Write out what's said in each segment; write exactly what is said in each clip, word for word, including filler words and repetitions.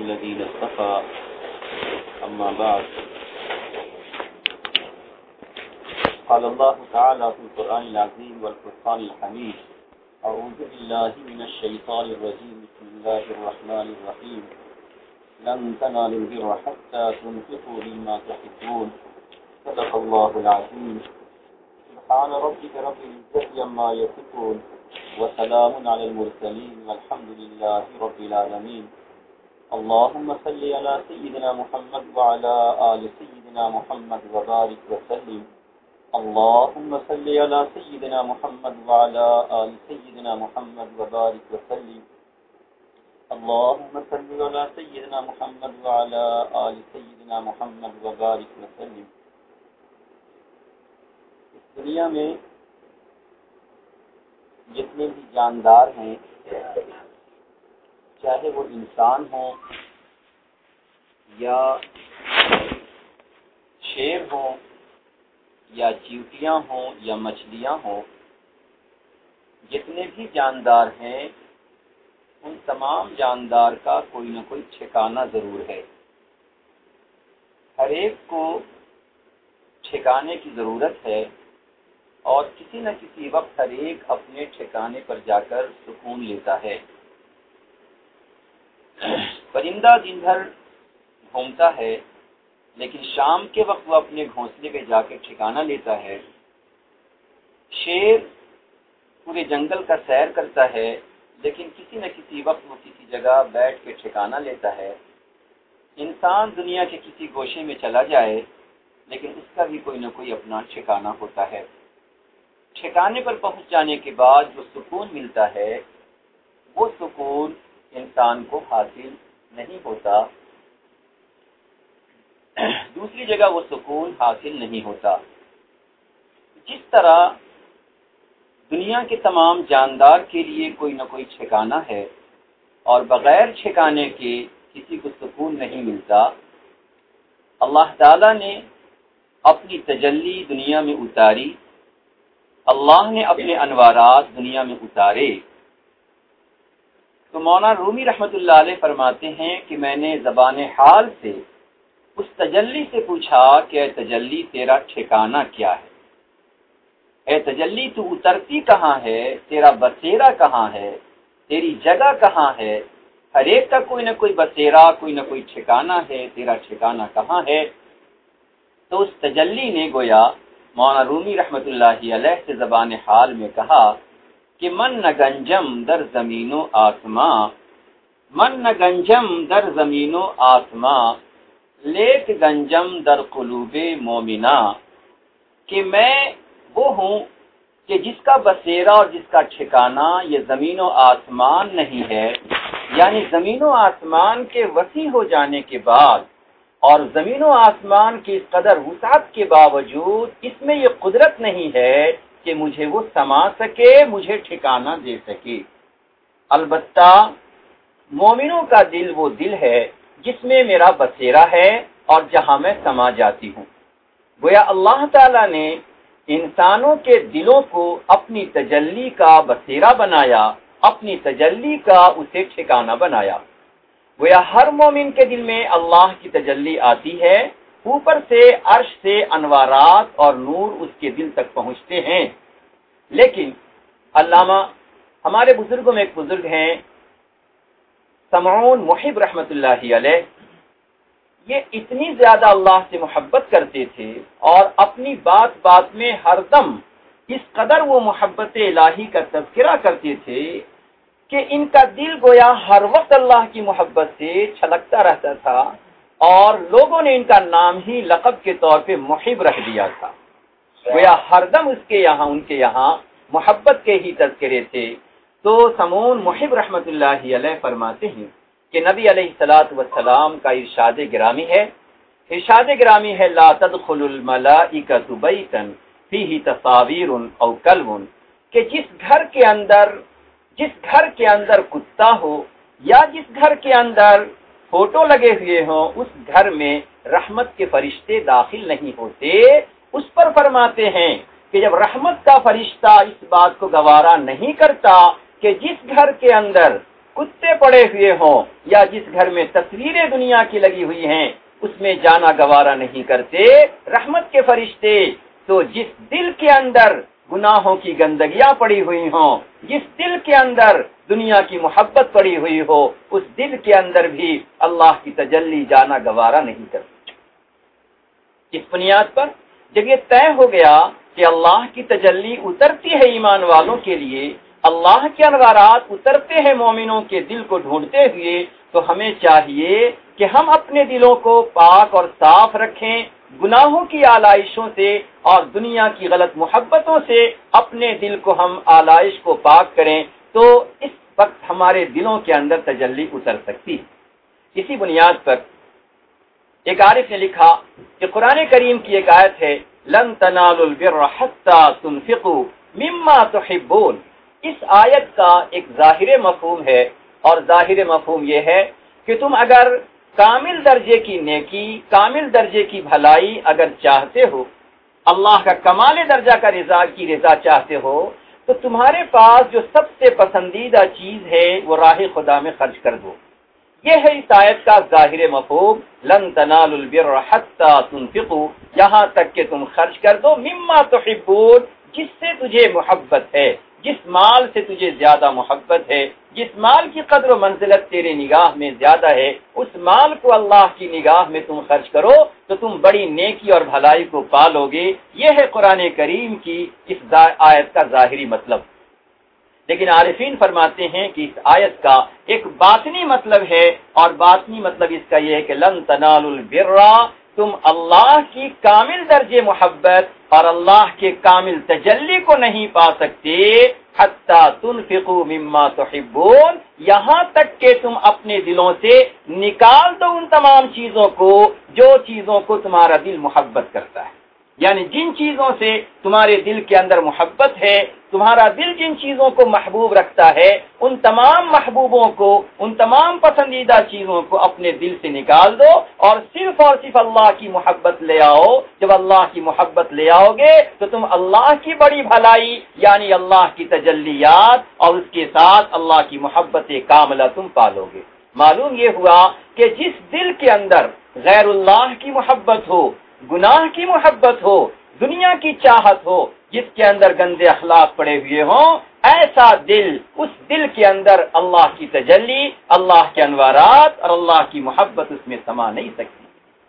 الذين اصطفى أما بعد قال الله تعالى في القرآن العظيم والفرقان الحميد أعوذ بالله من الشيطان الرجيم بسم الله الرحمن الرحيم لن تنالوا البر حتى تنفقوا مما تحبون صدق الله العظيم سبحان ربك رب العزة عما يصفون وسلام على المرسلين والحمد لله رب العالمين اللهم صل على سيدنا محمد وعلى آل سيدنا محمد وبارك وسلم اللهم صل على سيدنا محمد وعلى آل سيدنا محمد وبارك وسلم اللهم صل على سيدنا محمد وعلى آل سيدنا محمد وبارك وسلم. اس دنیا میں جتنے بھی جاندار ہیں، چاہے وہ انسان ہوں یا شیر ہوں یا چیونٹیاں ہوں یا مچھلیاں ہوں، جتنے بھی جاندار ہیں ان تمام جاندار کا کوئی نہ کوئی ٹھکانہ ضرور ہے. ہر ایک کو ٹھکانے کی ضرورت ہے اور کسی نہ کسی وقت ہر ایک اپنے ٹھکانے پر جا کر سکون لیتا ہے. پرندہ دن بھر گھومتا ہے لیکن شام کے وقت وہ اپنے گھونسلے پہ جا کے ٹھکانہ لیتا ہے. شیر پورے جنگل کا سیر کرتا ہے لیکن کسی نہ کسی وقت وہ کسی جگہ بیٹھ کے ٹھکانہ لیتا ہے. انسان دنیا کے کسی گوشے میں چلا جائے لیکن اس کا بھی کوئی نہ کوئی اپنا ٹھکانہ ہوتا ہے. ٹھکانے پر پہنچ جانے کے بعد جو سکون ملتا ہے وہ سکون انسان کو حاصل نہیں ہوتا، دوسری جگہ وہ سکون حاصل نہیں ہوتا. جس طرح دنیا کے تمام جاندار کے لیے کوئی نہ کوئی ٹھکانہ ہے اور بغیر ٹھکانے کے کسی کو سکون نہیں ملتا، اللہ تعالیٰ نے اپنی تجلی دنیا میں اتاری، اللہ نے اپنے انوارات دنیا میں اتارے. تو مولانا رومی رحمۃ اللہ علیہ فرماتے ہیں کہ میں نے زبان حال سے اس تجلی سے پوچھا کہ اے تجلی تیرا ٹھکانہ کیا ہے، اے تجلی تو اترتی کہاں ہے، تیرا بسیرا کہاں ہے، تیری جگہ کہاں ہے. ہر ایک کا کوئی نہ کوئی بسیرا، کوئی نہ کوئی ٹھکانہ ہے، تیرا ٹھکانہ کہاں ہے؟ تو اس تجلی نے گویا مولانا رومی رحمۃ اللہ علیہ سے زبان حال میں کہا کہ من نہ گنجم در زمین و آسماں، من نہ گنجم در زمین و آسماں، لیک گنجم در قلوب مومنا، کہ میں وہ ہوں کہ جس کا بسیرا اور جس کا ٹھکانہ یہ زمین و آسمان نہیں ہے، یعنی زمین و آسمان کے وسیع ہو جانے کے بعد اور زمین و آسمان کی اس قدر وسعت کے باوجود اس میں یہ قدرت نہیں ہے کہ مجھے وہ سما سکے، مجھے ٹھکانہ دے سکے. البتہ مومنوں کا دل وہ دل ہے جس میں میرا بسیرا ہے اور جہاں میں سما جاتی ہوں. گویا اللہ تعالیٰ نے انسانوں کے دلوں کو اپنی تجلی کا بسیرا بنایا، اپنی تجلی کا اسے ٹھکانہ بنایا. گویا ہر مومن کے دل میں اللہ کی تجلی آتی ہے، اوپر سے عرش سے انوارات اور نور اس کے دل تک پہنچتے ہیں. لیکن علامہ ہمارے بزرگوں میں ایک بزرگ ہیں سمعون محب رحمۃ اللہ علیہ، یہ اتنی زیادہ اللہ سے محبت کرتے تھے اور اپنی بات بات میں ہر دم اس قدر وہ محبت الہی کا تذکرہ کرتے تھے کہ ان کا دل گویا ہر وقت اللہ کی محبت سے چھلکتا رہتا تھا اور لوگوں نے ان کا نام ہی لقب کے طور پہ محب رکھ دیا تھا. گویا ہر دم اس کے یہاں ان کے یہاں محبت کے ہی تذکرے تھے. تو سمون محب رحمت اللہ علیہ فرماتے ہیں کہ نبی علیہ الصلوۃ والسلام کا ارشاد گرامی ہے، ارشاد گرامی ہے لا تدخل الملائکۃ بیتا فیہ تصاویر او کلب، کہ جس گھر کے اندر جس گھر کے اندر کتا ہو یا جس گھر کے اندر فوٹو لگے ہوئے ہوں اس گھر میں رحمت کے فرشتے داخل نہیں ہوتے. اس پر فرماتے ہیں کہ جب رحمت کا فرشتہ اس بات کو گوارا نہیں کرتا کہ جس گھر کے اندر کتے پڑے ہوئے ہوں یا جس گھر میں تصویریں دنیا کی لگی ہوئی ہیں اس میں جانا گوارا نہیں کرتے رحمت کے فرشتے، تو جس دل کے اندر گناہوں کی گندگیاں پڑی ہوئی ہوں، جس دل کے اندر دنیا کی محبت پڑی ہوئی ہو، اس دل کے اندر بھی اللہ کی تجلی جانا گوارا نہیں کرتی۔ اس بنیاد پر جب یہ طے ہو گیا کہ اللہ کی تجلی اترتی ہے ایمان والوں کے لیے، اللہ کے انوارات اترتے ہیں مومنوں کے دل کو ڈھونڈتے ہوئے، تو ہمیں چاہیے کہ ہم اپنے دلوں کو پاک اور صاف رکھیں، گناہوں کی آلائشوں سے اور دنیا کی غلط محبتوں سے اپنے دل کو ہم آلائش کو پاک کریں، تو اس وقت ہمارے دلوں کے اندر تجلی اتر سکتی ہے۔ اسی بنیاد پر ایک عارف نے لکھا کہ قرآن کریم کی ایک آیت ہے، لن تنالوا البر حتى تنفقوا مما تحبون۔ اس آیت کا ایک ظاہر مفہوم ہے، اور ظاہر مفہوم یہ ہے کہ تم اگر کامل درجے کی نیکی، کامل درجے کی بھلائی اگر چاہتے ہو، اللہ کا کمال درجہ کا رضا کی رضا چاہتے ہو، تو تمہارے پاس جو سب سے پسندیدہ چیز ہے وہ راہ خدا میں خرچ کر دو۔ یہ ہے اس آیت کا ظاہر مفہوم، لن تنالوا البر حتى تنفقوا، یہاں تک کہ تم خرچ کر دو مما تحبون، جس سے تجھے محبت ہے، جس مال سے تجھے زیادہ محبت ہے، جس مال کی قدر و منزلت تیرے نگاہ میں زیادہ ہے، اس مال کو اللہ کی نگاہ میں تم خرچ کرو تو تم بڑی نیکی اور بھلائی کو پالو گے۔ یہ ہے قرآن کریم کی اس آیت کا ظاہری مطلب۔ لیکن عارفین فرماتے ہیں کہ اس آیت کا ایک باطنی مطلب ہے، اور باطنی مطلب اس کا یہ ہے کہ لن تنالوا البر، تم اللہ کی کامل درجے محبت اور اللہ کے کامل تجلی کو نہیں پا سکتے حتی تنفقوا مما تحبون، یہاں تک کہ تم اپنے دلوں سے نکال دو ان تمام چیزوں کو جو چیزوں کو تمہارا دل محبت کرتا ہے، یعنی جن چیزوں سے تمہارے دل کے اندر محبت ہے، تمہارا دل جن چیزوں کو محبوب رکھتا ہے، ان تمام محبوبوں کو، ان تمام پسندیدہ چیزوں کو اپنے دل سے نکال دو اور صرف اور صرف اللہ کی محبت لے آؤ۔ جب اللہ کی محبت لے آؤ گے تو تم اللہ کی بڑی بھلائی یعنی اللہ کی تجلیات اور اس کے ساتھ اللہ کی محبت کاملہ تم پالو گے۔ معلوم یہ ہوا کہ جس دل کے اندر غیر اللہ کی محبت ہو، گناہ کی محبت ہو، دنیا کی چاہت ہو، جس کے اندر گندے اخلاق پڑے ہوئے ہوں، ایسا دل، اس دل کے اندر اللہ کی تجلی، اللہ کے انوارات اور اللہ کی محبت اس میں سما نہیں سکتی۔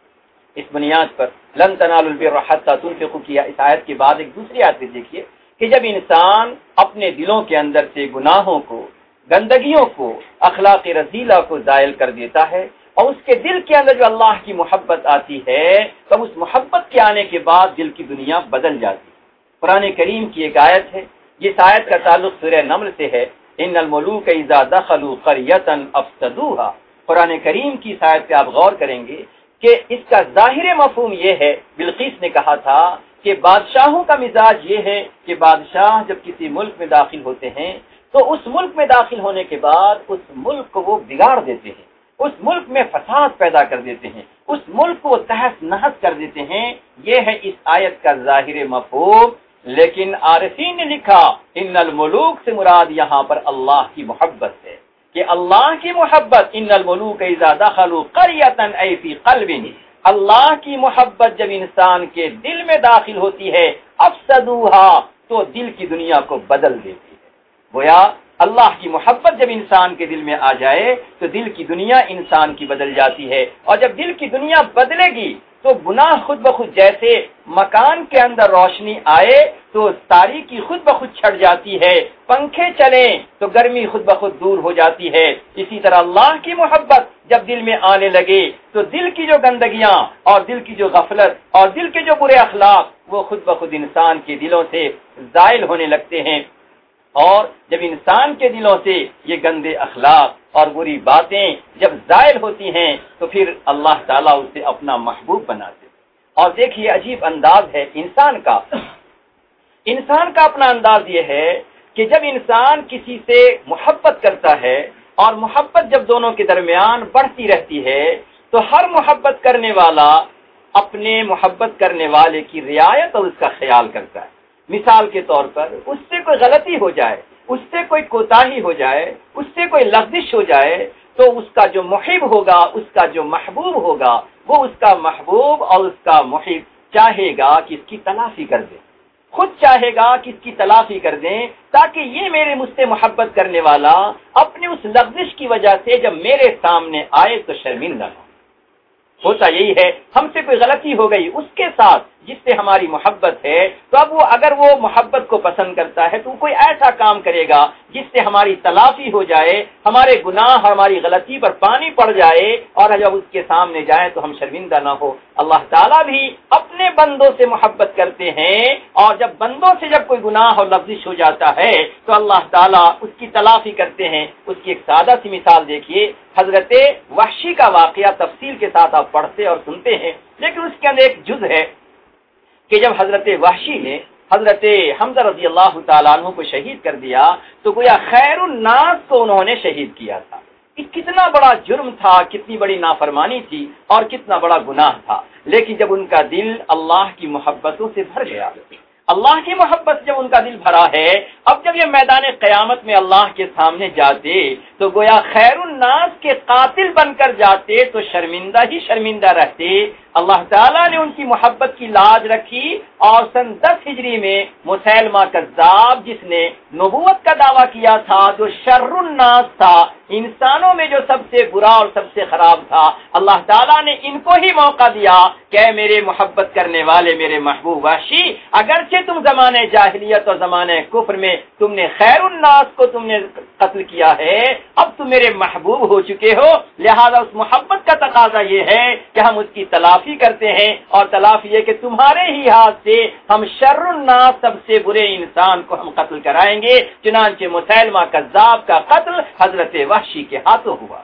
اس بنیاد پر لن تنالوا البر حتى تنفقوا کیا اس آیت کے بعد ایک دوسری آیت بھی دیکھیے کہ جب انسان اپنے دلوں کے اندر سے گناہوں کو، گندگیوں کو، اخلاق رذیلہ کو زائل کر دیتا ہے اور اس کے دل کے اندر جو اللہ کی محبت آتی ہے، تب اس محبت کے آنے کے بعد دل کی دنیا بدل جاتی ہے۔ قرآن کریم کی ایک آیت ہے، جس آیت کا تعلق سورہ نمل سے ہے، ان الملوک اذا دخلوا قریۃ افسدوها۔ قرآن کریم کی اس آیت پہ آپ غور کریں گے کہ اس کا ظاہر مفہوم یہ ہے، بلقیس نے کہا تھا کہ بادشاہوں کا مزاج یہ ہے کہ بادشاہ جب کسی ملک میں داخل ہوتے ہیں تو اس ملک میں داخل ہونے کے بعد اس ملک کو وہ بگاڑ دیتے ہیں، اس ملک میں فساد پیدا کر دیتے ہیں، اس ملک کو تہس نہس کر دیتے ہیں۔ یہ ہے اس آیت کا ظاہر مفہوم۔ لیکن عارفین نے لکھا ان الملوک سے مراد یہاں پر اللہ کی محبت ہے، کہ اللہ کی محبت، ان الملوک اذا دخلوا قریۃ ای فی قلب، اللہ کی محبت جب انسان کے دل میں داخل ہوتی ہے، افسدوها، تو دل کی دنیا کو بدل دیتی ہے۔ گویا اللہ کی محبت جب انسان کے دل میں آ جائے تو دل کی دنیا انسان کی بدل جاتی ہے، اور جب دل کی دنیا بدلے گی تو گناہ خود بخود، جیسے مکان کے اندر روشنی آئے تو تاریکی خود بخود چھٹ جاتی ہے، پنکھے چلیں تو گرمی خود بخود دور ہو جاتی ہے، اسی طرح اللہ کی محبت جب دل میں آنے لگے تو دل کی جو گندگیاں اور دل کی جو غفلت اور دل کے جو برے اخلاق وہ خود بخود انسان کے دلوں سے زائل ہونے لگتے ہیں۔ اور جب انسان کے دلوں سے یہ گندے اخلاق اور بری باتیں جب زائل ہوتی ہیں تو پھر اللہ تعالیٰ اسے اپنا محبوب بناتے۔ اور دیکھیے عجیب انداز ہے انسان کا، انسان کا اپنا انداز یہ ہے کہ جب انسان کسی سے محبت کرتا ہے اور محبت جب دونوں کے درمیان بڑھتی رہتی ہے تو ہر محبت کرنے والا اپنے محبت کرنے والے کی رعایت اور اس کا خیال کرتا ہے۔ مثال کے طور پر اس سے کوئی غلطی ہو جائے، اس سے کوئی کوتاہی ہو جائے، اس سے کوئی لغزش ہو جائے، تو اس کا جو محب ہوگا، اس کا جو محبوب ہوگا، وہ اس کا محبوب اور اس کا محب چاہے گا کہ اس کی تلافی کر دے، خود چاہے گا کہ اس کی تلافی کر دیں، تاکہ یہ میرے مجھ سے محبت کرنے والا اپنی اس لغزش کی وجہ سے جب میرے سامنے آئے تو شرمندہ نہ ہو۔ ہوتا یہی ہے، ہم سے کوئی غلطی ہو گئی اس کے ساتھ جس سے ہماری محبت ہے، تو اب وہ اگر وہ محبت کو پسند کرتا ہے تو کوئی ایسا کام کرے گا جس سے ہماری تلافی ہو جائے، ہمارے گناہ ہماری غلطی پر پانی پڑ جائے، اور جب اس کے سامنے جائیں تو ہم شرمندہ نہ ہو۔ اللہ تعالیٰ بھی اپنے بندوں سے محبت کرتے ہیں، اور جب بندوں سے جب کوئی گناہ اور لغزش ہو جاتا ہے تو اللہ تعالیٰ اس کی تلافی کرتے ہیں۔ اس کی ایک سادہ سی مثال دیکھیے، حضرت وحشی کا واقعہ تفصیل کے ساتھ آپ پڑھتے اور سنتے ہیں، لیکن اس کے اندر ایک جز ہے کہ جب حضرت وحشی نے حضرت حمزہ رضی اللہ تعالیٰ عنہ کو شہید کر دیا تو گویا خیر الناس کو انہوں نے شہید کیا تھا۔ کتنا بڑا جرم تھا، کتنی بڑی نافرمانی تھی اور کتنا بڑا گناہ تھا، لیکن جب ان کا دل اللہ کی محبتوں سے بھر گیا، اللہ کی محبت جب ان کا دل بھرا ہے، اب جب یہ میدان قیامت میں اللہ کے سامنے جاتے تو گویا خیر الناس کے قاتل بن کر جاتے تو شرمندہ ہی شرمندہ رہتے۔ اللہ تعالیٰ نے ان کی محبت کی لاج رکھی، اور سن دس ہجری میں مسیلمہ کذاب جس نے نبوت کا دعویٰ کیا تھا، جو شر الناس تھا، انسانوں میں جو سب سے برا اور سب سے خراب تھا، اللہ تعالیٰ نے ان کو ہی موقع دیا کہ اے میرے محبت کرنے والے میرے محبوب وحشی، اگرچہ تم زمانے جاہلیت اور زمانے کفر میں تم نے خیر الناس کو تم نے قتل کیا ہے، اب تم میرے محبوب ہو چکے ہو، لہذا اس محبت کا تقاضا یہ ہے کہ ہم اس کی تلافی کرتے ہیں، اور تلافی یہ کہ تمہارے ہی ہاتھ سے ہم شر الناس سب سے برے انسان کو ہم قتل کرائیں گے۔ چنانچہ مسیلمہ کذاب کا قتل حضرت وحشی کے ہاتھوں ہوا۔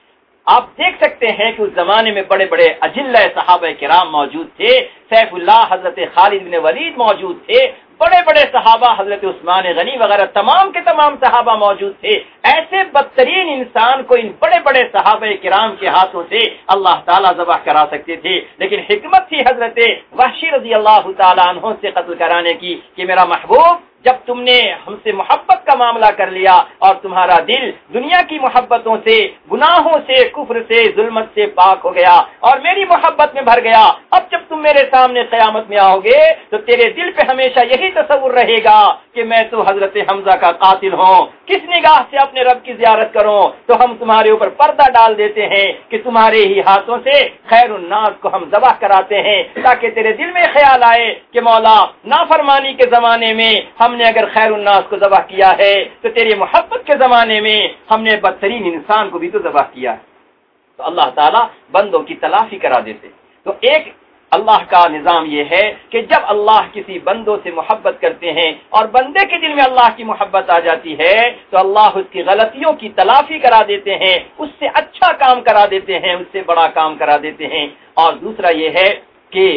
آپ دیکھ سکتے ہیں کہ اس زمانے میں بڑے بڑے اجلہ صحابہ کرام موجود تھے، سیف اللہ حضرت خالد بن ولید موجود تھے، بڑے بڑے صحابہ حضرت عثمان غنی وغیرہ تمام کے تمام صحابہ موجود تھے۔ ایسے بدترین انسان کو ان بڑے بڑے صحابہ کرام کے ہاتھوں سے اللہ تعالیٰ ذبح کرا سکتے تھے، لیکن حکمت تھی حضرت وحشی رضی اللہ تعالیٰ عنہ سے قتل کرانے کی کہ میرا محبوب جب تم نے ہم سے محبت کا معاملہ کر لیا اور تمہارا دل دنیا کی محبتوں سے، گناہوں سے، کفر سے، ظلمت سے پاک ہو گیا اور میری محبت میں بھر گیا، اب جب تم میرے سامنے قیامت میں آؤ گے تو تیرے دل پہ ہمیشہ یہی تصور رہے گا کہ میں تو حضرت حمزہ کا قاتل ہوں، کس نگاہ سے اپنے رب کی زیارت کروں؟ تو ہم تمہارے اوپر پردہ ڈال دیتے ہیں کہ تمہارے ہی ہاتھوں سے خیر الناس کو ہم ذبح کراتے ہیں، تاکہ تیرے دل میں خیال آئے کہ مولا نافرمانی کے زمانے میں ہم نے اگر خیر الناس کو ذبح کیا ہے تو تیری محبت کے زمانے میں ہم نے بدترین انسان کو بھی تو ذبح کیا ہے۔ تو اللہ تعالیٰ بندوں کی تلافی کرا دیتے۔ تو ایک اللہ کا نظام یہ ہے کہ جب اللہ کسی بندوں سے محبت کرتے ہیں اور بندے کے دل میں اللہ کی محبت آ جاتی ہے تو اللہ اس کی غلطیوں کی تلافی کرا دیتے ہیں، اس سے اچھا کام کرا دیتے ہیں، اس سے بڑا کام کرا دیتے ہیں۔ اور دوسرا یہ ہے کہ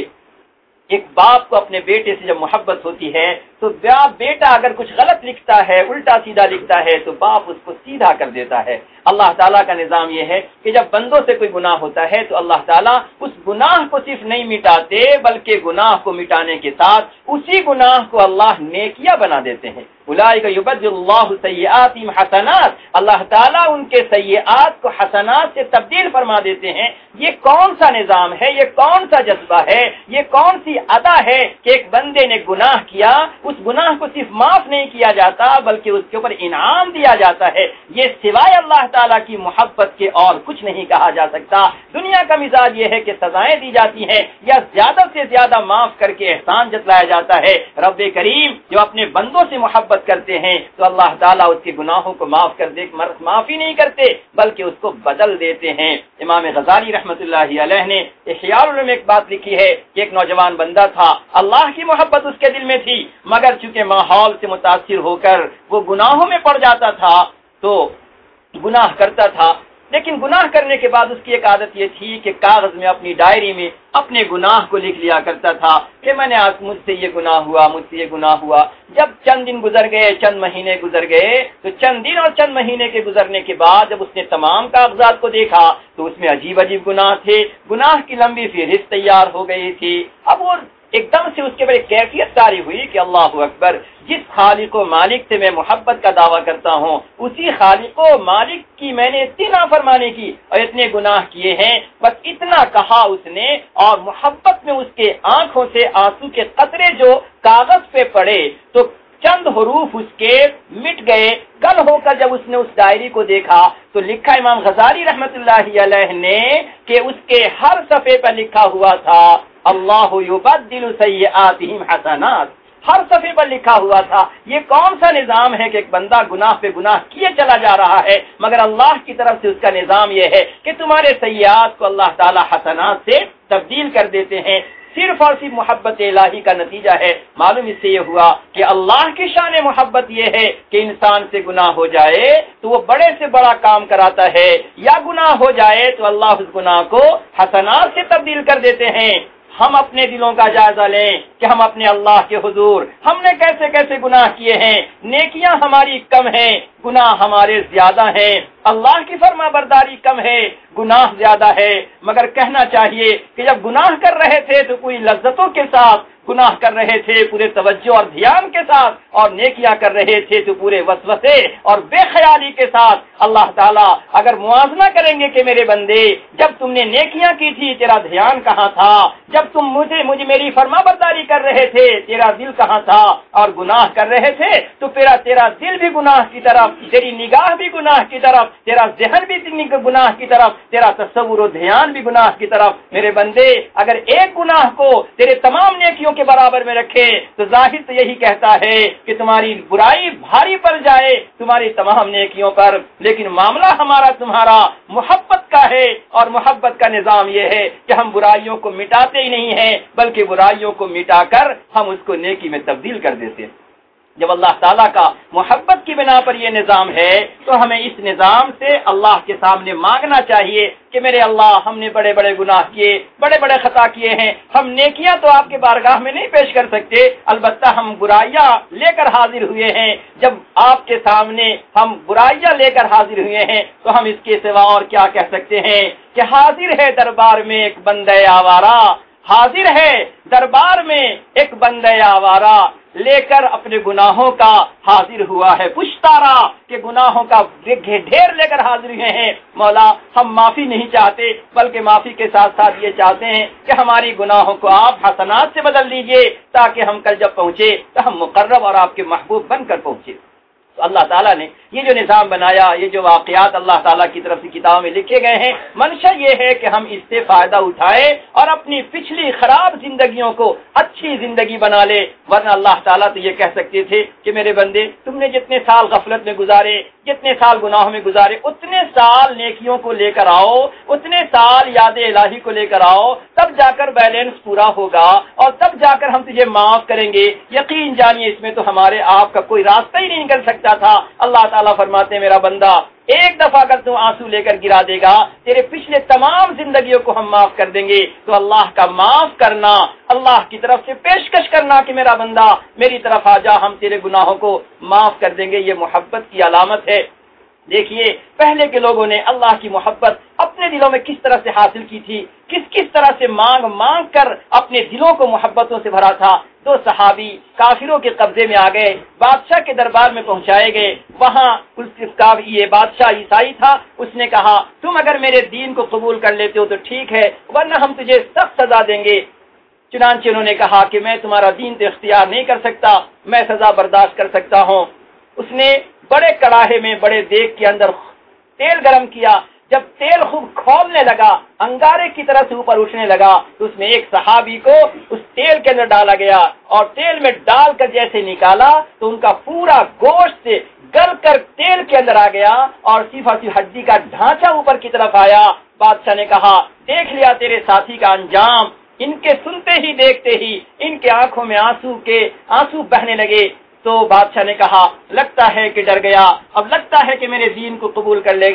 ایک باپ کو اپنے بیٹے سے جب محبت ہوتی ہے تو بیٹا اگر کچھ غلط لکھتا ہے، الٹا سیدھا لکھتا ہے، تو باپ اس کو سیدھا کر دیتا ہے۔ اللہ تعالیٰ کا نظام یہ ہے کہ جب بندوں سے کوئی گناہ ہوتا ہے تو اللہ تعالیٰ اس گناہ کو صرف نہیں مٹاتے بلکہ گناہ کو مٹانے کے ساتھ اسی گناہ کو اللہ نیکیاں بنا دیتے ہیں۔ اولئک یبدل اللہ سیئاتہم حسنات، اللہ تعالیٰ ان کے سیئات کو حسنات سے تبدیل فرما دیتے ہیں۔ یہ کون سا نظام ہے، یہ کون سا جذبہ ہے، یہ کون سی ادا ہے کہ ایک بندے نے گناہ کیا، اس گناہ کو صرف معاف نہیں کیا جاتا بلکہ اس کے اوپر انعام دیا جاتا ہے۔ یہ سوائے اللہ تعالیٰ کی محبت کے اور کچھ نہیں کہا جا سکتا۔ دنیا کا مزاج یہ ہے کہ سزائیں دی جاتی ہیں یا زیادہ سے زیادہ معاف کر کے احسان جتلایا جاتا ہے۔ رب کریم جو اپنے بندوں سے محبت کرتے ہیں تو اللہ تعالیٰ اس کے گناہوں کو معاف کر دے معاف ہی نہیں کرتے بلکہ اس کو بدل دیتے ہیں۔ امام غزالی رحمۃ اللہ علیہ نے احیاء العلوم میں ایک بات لکھی ہے کہ ایک نوجوان بندہ تھا، اللہ کی محبت اس کے دل میں تھی، مگر چونکہ ماحول سے متاثر ہو کر وہ گناہوں میں پڑ جاتا تھا تو گناہ کرتا تھا، لیکن گناہ کرنے کے بعد اس کی ایک عادت یہ تھی کہ کاغذ میں اپنی ڈائری میں اپنے گناہ کو لکھ لیا کرتا تھا کہ میں نے آج مجھ سے یہ گناہ ہوا، مجھ سے یہ گناہ ہوا۔ جب چند دن گزر گئے، چند مہینے گزر گئے تو چند دن اور چند مہینے کے گزرنے کے بعد جب اس نے تمام کاغذات کو دیکھا تو اس میں عجیب عجیب گناہ تھے، گناہ کی لمبی فہرست تیار ہو گئی تھی۔ اب وہ ایک دم سے اس کے بڑے کیفیت طاری ہوئی کہ اللہ اکبر، جس خالق و مالک سے میں محبت کا دعویٰ کرتا ہوں اسی خالق و مالک کی میں نے اتنی نافرمانی کی اور اتنے گناہ کیے ہیں، بس اتنا کہا اس نے، اور محبت میں اس کے آنکھوں سے آنسو کے قطرے جو کاغذ پہ پڑے تو چند حروف اس کے مٹ گئے، گل ہو کر جب اس نے اس ڈائری کو دیکھا تو لکھا امام غزالی رحمت اللہ علیہ نے کہ اس کے ہر صفحے پر لکھا ہوا تھا اللہ یبدل سیئاتہم حسنات، ہر صفحے پر لکھا ہوا تھا۔ یہ کون سا نظام ہے کہ ایک بندہ گناہ پہ گناہ کیے چلا جا رہا ہے، مگر اللہ کی طرف سے اس کا نظام یہ ہے کہ تمہارے سیئات کو اللہ تعالی حسنات سے تبدیل کر دیتے ہیں۔ صرف اور صرف محبت الہی کا نتیجہ ہے۔ معلوم اس سے یہ ہوا کہ اللہ کی شان محبت یہ ہے کہ انسان سے گناہ ہو جائے تو وہ بڑے سے بڑا کام کراتا ہے، یا گناہ ہو جائے تو اللہ اس گناہ کو حسنات سے تبدیل کر دیتے ہیں۔ ہم اپنے دلوں کا جائزہ لیں کہ ہم اپنے اللہ کے حضور ہم نے کیسے کیسے گناہ کیے ہیں۔ نیکیاں ہماری کم ہیں، گناہ ہمارے زیادہ ہیں، اللہ کی فرما برداری کم ہے، گناہ زیادہ ہے، مگر کہنا چاہیے کہ جب گناہ کر رہے تھے تو پوری لذتوں کے ساتھ گناہ کر رہے تھے، پورے توجہ اور دھیان کے ساتھ، اور نیکیاں کر رہے تھے تو پورے وسوسے اور بے خیالی کے ساتھ۔ اللہ تعالیٰ اگر موازنہ کریں گے کہ میرے بندے جب تم نے نیکیاں کی تھی تیرا دھیان کہاں تھا، جب تم مجھے مجھے میری فرما برداری کر رہے تھے تیرا دل کہاں تھا، اور گناہ کر رہے تھے تو تیرا تیرا دل بھی گناہ کی طرف، تیری نگاہ بھی گناہ کی طرف، تیرا ذہن بھی گناہ کی طرف، تیرا تصور و دھیان بھی گناہ کی طرف۔ میرے بندے اگر ایک گناہ کو تیرے تمام نیکیوں کے برابر میں رکھے تو ظاہر تو یہی کہتا ہے کہ تمہاری برائی بھاری پڑ جائے تمہاری تمام نیکیوں پر، لیکن معاملہ ہمارا تمہارا محبت کا ہے، اور محبت کا نظام یہ ہے کہ ہم برائیوں کو مٹاتے ہی نہیں ہیں بلکہ برائیوں کو مٹا کر ہم اس کو نیکی میں تبدیل کر دیتے ہیں۔ جب اللہ تعالیٰ کا محبت کی بنا پر یہ نظام ہے تو ہمیں اس نظام سے اللہ کے سامنے مانگنا چاہیے کہ میرے اللہ ہم نے بڑے بڑے گناہ کیے، بڑے بڑے خطا کیے ہیں، ہم نیکیاں تو آپ کے بارگاہ میں نہیں پیش کر سکتے، البتہ ہم برائیاں لے کر حاضر ہوئے ہیں۔ جب آپ کے سامنے ہم برائیاں لے کر حاضر ہوئے ہیں تو ہم اس کے سوا اور کیا کہہ سکتے ہیں کہ حاضر ہے دربار میں ایک بندہ آوارہ، حاضر ہے دربار میں ایک بندہ آوارہ، لے کر اپنے گناہوں کا حاضر ہوا ہے پشتارا، کہ گناہوں کا ڈھیر لے کر حاضر ہوئے ہیں۔ مولا ہم معافی نہیں چاہتے بلکہ معافی کے ساتھ ساتھ یہ چاہتے ہیں کہ ہماری گناہوں کو آپ حسنات سے بدل دیجئے تاکہ ہم کل جب پہنچے تو ہم مقرب اور آپ کے محبوب بن کر پہنچے۔ تو اللہ تعالیٰ نے یہ جو نظام بنایا، یہ جو واقعات اللہ تعالیٰ کی طرف سے کتابوں میں لکھے گئے ہیں، منشا یہ ہے کہ ہم اس سے فائدہ اٹھائیں اور اپنی پچھلی خراب زندگیوں کو اچھی زندگی بنا لے، ورنہ اللہ تعالیٰ تو یہ کہہ سکتے تھے کہ میرے بندے تم نے جتنے سال غفلت میں گزارے، جتنے سال گناہوں میں گزارے، اتنے سال نیکیوں کو لے کر آؤ، اتنے سال یاد الہی کو لے کر آؤ، تب جا کر بیلنس پورا ہوگا اور تب جا کر ہم تجھے معاف کریں گے۔ یقین جانیے اس میں تو ہمارے آپ کا کوئی راستہ ہی نہیں نکل سکتا تھا۔ اللہ تعالیٰ فرماتے ہیں میرا بندہ ایک دفعہ اگر تم آنسو لے کر گرا دے گا تیرے پچھلے تمام زندگیوں کو ہم معاف کر دیں گے۔ تو اللہ کا معاف کرنا، اللہ کی طرف سے پیشکش کرنا کہ میرا بندہ میری طرف آ جا، ہم تیرے گناہوں کو معاف کر دیں گے، یہ محبت کی علامت ہے۔ دیکھیے پہلے کے لوگوں نے اللہ کی محبت اپنے دلوں میں کس طرح سے حاصل کی تھی، کس کس طرح سے مانگ مانگ کر اپنے دلوں کو محبتوں سے بھرا تھا۔ دو صحابی کافروں کے قبضے میں آ گئے، بادشاہ کے دربار میں پہنچائے گئے، وہاں اس کا یہ بادشاہ عیسائی تھا، اس نے کہا تم اگر میرے دین کو قبول کر لیتے ہو تو ٹھیک ہے ورنہ ہم تجھے سخت سزا دیں گے۔ چنانچہ انہوں نے کہا کہ میں تمہارا دین تو اختیار نہیں کر سکتا، میں سزا برداشت کر سکتا ہوں۔ اس نے بڑے کڑاہے میں بڑے دیگ کے اندر تیل گرم کیا، جب تیل خوب کھولنے لگا، انگارے کی طرح سے اوپر اٹھنے لگا تو اس میں ایک صحابی کو اس تیل کے اندر ڈالا گیا اور تیل میں ڈال کر جیسے نکالا تو ان کا پورا گوشت گل کر تیل کے اندر آ گیا اور صرف اور صرف ہڈی کا ڈھانچہ اوپر کی طرف آیا۔ بادشاہ نے کہا دیکھ لیا تیرے ساتھی کا انجام، ان کے سنتے ہی دیکھتے ہی ان کے آنکھوں میں آنسو کے آنسو بہنے لگے۔ تو بادشاہ نے کہا لگتا ہے کہ ڈر گیا، اب لگتا ہے کہ میرے دین کو قبول کر لے گا۔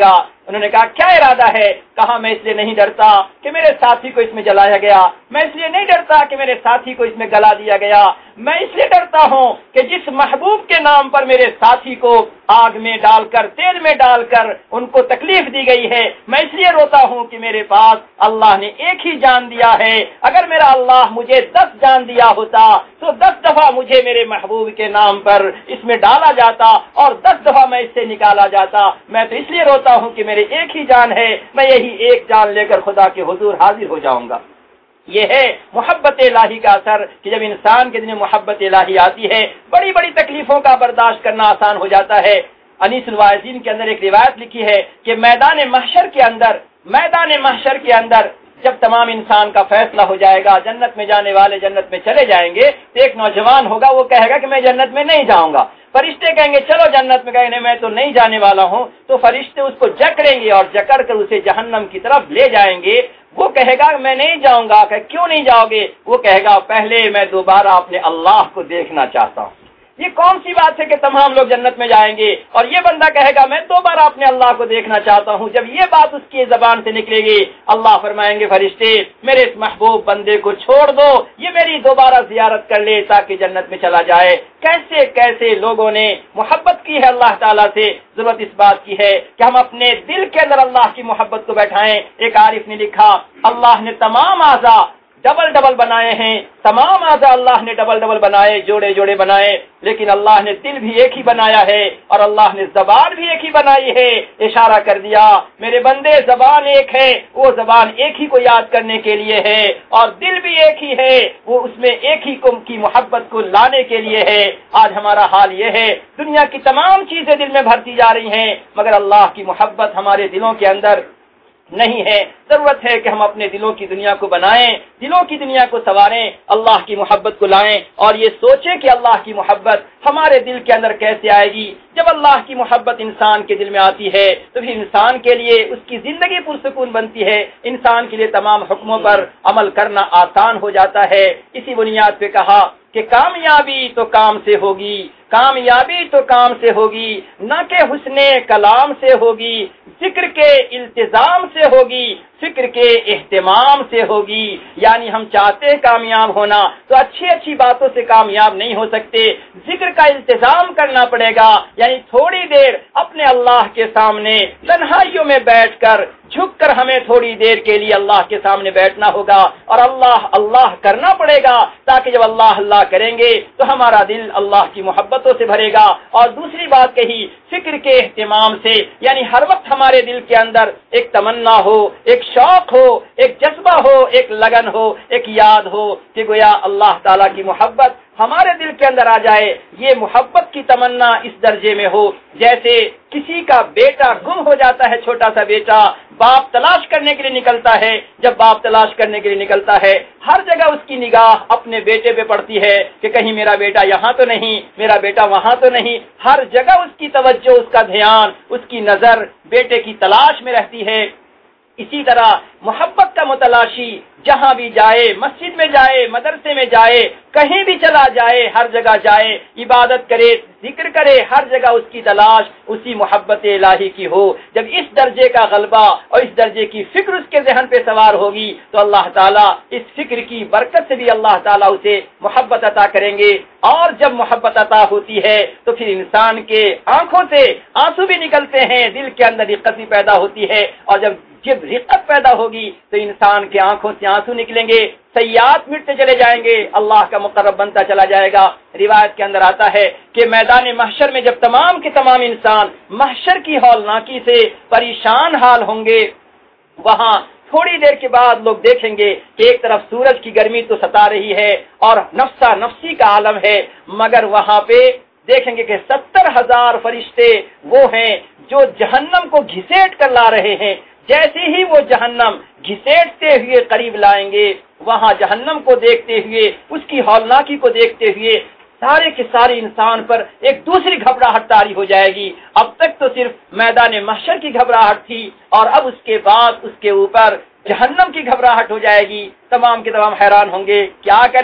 انہوں نے کہا کیا ارادہ ہے؟ کہا میں اس لیے نہیں ڈرتا کہ میرے ساتھی کو اس میں جلایا گیا، میں اس لیے نہیں ڈرتا کہ میرے ساتھی کو اس میں گلا دیا گیا، میں اس لیے ڈرتا ہوں کہ جس محبوب کے نام پر میرے ساتھی کو آگ میں ڈال کر تیل میں ڈال کر ان کو تکلیف دی گئی ہے، میں اس لیے روتا ہوں کہ میرے پاس اللہ نے ایک ہی جان دیا ہے، اگر میرا اللہ مجھے دس جان دیا ہوتا تو دس دفعہ مجھے میرے محبوب کے نام پر اس میں ڈالا جاتا اور دس دفعہ میں اس سے نکالا جاتا، میں تو اس لیے روتا ہوں کہ میرے ایک ہی جان ہے، میں یہی ایک جان لے کر خدا کے حضور حاضر ہو جاؤں گا۔ یہ ہے محبت الہی کا اثر کہ جب انسان کے دل میں محبت الہی آتی ہے بڑی بڑی تکلیفوں کا برداشت کرنا آسان ہو جاتا ہے۔ انیس الواعظین کے اندر ایک روایت لکھی ہے کہ میدان محشر کے اندر میدان محشر کے اندر جب تمام انسان کا فیصلہ ہو جائے گا، جنت میں جانے والے جنت میں چلے جائیں گے، تو ایک نوجوان ہوگا، وہ کہے گا کہ میں جنت میں نہیں جاؤں گا۔ فرشتے کہیں گے چلو جنت میں، کہیں میں تو نہیں جانے والا ہوں، تو فرشتے اس کو جکڑیں گے اور جکڑ کر اسے جہنم کی طرف لے جائیں گے۔ وہ کہے گا میں نہیں جاؤں گا، کہ کیوں نہیں جاؤ گے؟ وہ کہے گا پہلے میں دوبارہ اپنے اللہ کو دیکھنا چاہتا ہوں۔ یہ کون سی بات ہے کہ تمام لوگ جنت میں جائیں گے اور یہ بندہ کہے گا میں دوبارہ اپنے اللہ کو دیکھنا چاہتا ہوں؟ جب یہ بات اس کی زبان سے نکلے گی، اللہ فرمائیں گے فرشتے میرے اس محبوب بندے کو چھوڑ دو، یہ میری دوبارہ زیارت کر لے تاکہ جنت میں چلا جائے۔ کیسے کیسے لوگوں نے محبت کی ہے اللہ تعالیٰ سے، ضرورت اس بات کی ہے کہ ہم اپنے دل کے اندر اللہ کی محبت کو بیٹھائیں۔ ایک عارف نے لکھا اللہ نے تمام اعضاء ڈبل ڈبل بنائے ہیں، تمام اعضاء اللہ نے ڈبل ڈبل بنائے، جوڑے جوڑے بنائے، لیکن اللہ نے دل بھی ایک ہی بنایا ہے اور اللہ نے زبان بھی ایک ہی بنائی ہے۔ اشارہ کر دیا میرے بندے زبان ایک ہے، وہ زبان ایک ہی کو یاد کرنے کے لیے ہے، اور دل بھی ایک ہی ہے، وہ اس میں ایک ہی قوم کی محبت کو لانے کے لیے ہے۔ آج ہمارا حال یہ ہے دنیا کی تمام چیزیں دل میں بھرتی جا رہی ہیں مگر اللہ کی محبت ہمارے دلوں کے اندر نہیں ہے۔ ضرورت ہے کہ ہم اپنے دلوں کی دنیا کو بنائیں، دلوں کی دنیا کو سنواریں، اللہ کی محبت کو لائیں اور یہ سوچیں کہ اللہ کی محبت ہمارے دل کے اندر کیسے آئے گی۔ جب اللہ کی محبت انسان کے دل میں آتی ہے تو پھر انسان کے لیے اس کی زندگی پرسکون بنتی ہے، انسان کے لیے تمام حکموں پر عمل کرنا آسان ہو جاتا ہے۔ اسی بنیاد پہ کہا کہ کامیابی تو کام سے ہوگی، کامیابی تو کام سے ہوگی، نہ کہ حسن کلام سے ہوگی، ذکر کے التزام سے ہوگی، فکر کے اہتمام سے ہوگی۔ یعنی ہم چاہتے ہیں کامیاب ہونا تو اچھی اچھی باتوں سے کامیاب نہیں ہو سکتے، ذکر کا التزام کرنا پڑے گا، یعنی تھوڑی دیر اپنے اللہ کے سامنے تنہائیوں میں بیٹھ کر جھک کر ہمیں تھوڑی دیر کے لیے اللہ کے سامنے بیٹھنا ہوگا اور اللہ اللہ کرنا پڑے گا، تاکہ جب اللہ اللہ کریں گے تو ہمارا دل اللہ کی محبتوں سے بھرے گا۔ اور دوسری بات کہی فکر کے اہتمام سے، یعنی ہر وقت ہمارے دل کے اندر ایک تمنا ہو، ایک شوق ہو، ایک جذبہ ہو، ایک لگن ہو، ایک یاد ہو کہ گویا اللہ تعالیٰ کی محبت ہمارے دل کے اندر آ جائے۔ یہ محبت کی تمنا اس درجے میں ہو جیسے کسی کا بیٹا گم ہو جاتا ہے، چھوٹا سا بیٹا، باپ تلاش کرنے کے لیے نکلتا ہے، جب باپ تلاش کرنے کے لیے نکلتا ہے ہر جگہ اس کی نگاہ اپنے بیٹے پہ پڑتی ہے کہ کہیں میرا بیٹا یہاں تو نہیں، میرا بیٹا وہاں تو نہیں، ہر جگہ اس کی توجہ، اس کا دھیان، اس کی نظر بیٹے کی تلاش میں رہتی ہے۔ اسی طرح محبت کا متلاشی جہاں بھی جائے، مسجد میں جائے، مدرسے میں جائے، کہیں بھی چلا جائے، ہر جگہ جائے، عبادت کرے، ذکر کرے، ہر جگہ اس کی تلاش اسی محبت الہی کی ہو۔ جب اس درجے کا غلبہ اور اس درجے کی فکر اس کے ذہن پہ سوار ہوگی تو اللہ تعالیٰ اس فکر کی برکت سے بھی اللہ تعالیٰ اسے محبت عطا کریں گے، اور جب محبت عطا ہوتی ہے تو پھر انسان کے آنکھوں سے آنسو بھی نکلتے ہیں، دل کے اندر رقت بھی پیدا ہوتی ہے، اور جب جب رقت پیدا ہوگی تو انسان کے آنکھوں سے آنسو نکلیں گے، سیئات مٹتے چلے جائیں گے، اللہ کا مقرب بنتا چلا جائے گا۔ روایت کے اندر آتا ہے کہ میدان محشر میں جب تمام کے تمام انسان محشر کی ہولناکی سے پریشان حال ہوں گے، وہاں تھوڑی دیر کے بعد لوگ دیکھیں گے کہ ایک طرف سورج کی گرمی تو ستا رہی ہے اور نفسا نفسی کا عالم ہے، مگر وہاں پہ دیکھیں گے کہ ستر ہزار فرشتے وہ ہیں جو جہنم کو گھسیٹ کر لا رہے ہیں۔ جیسے ہی وہ جہنم گھسیٹتے ہوئے قریب لائیں گے، وہاں جہنم کو دیکھتے ہوئے، اس کی ہولناکی کو دیکھتے ہوئے سارے کے سارے انسان پر ایک دوسری گھبراہٹ طاری ہو جائے گی۔ اب تک تو صرف میدان محشر کی گھبراہٹ تھی، اور اب اس کے بعد اس کے اوپر جہنم کی گھبراہٹ ہو جائے گی۔ تمام کے تمام حیران ہوں گے، کیا کریں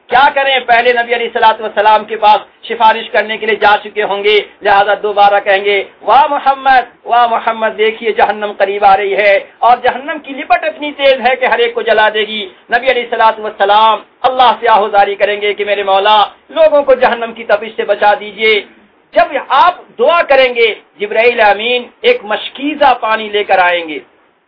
کیا کریں؟ پہلے نبی علیہ الصلوۃ والسلام کے پاس سفارش کرنے کے لیے جا چکے ہوں گے، لہذا دوبارہ کہیں گے واہ محمد واہ محمد دیکھیے جہنم قریب آ رہی ہے، اور جہنم کی لپٹ اتنی تیز ہے کہ ہر ایک کو جلا دے گی۔ نبی علیہ الصلوۃ والسلام اللہ سے آہوزاری کریں گے کہ میرے مولا لوگوں کو جہنم کی تپش سے بچا دیجئے۔ جب آپ دعا کریں گے جبرائیل امین ایک مشکیزہ پانی لے کر آئیں گے،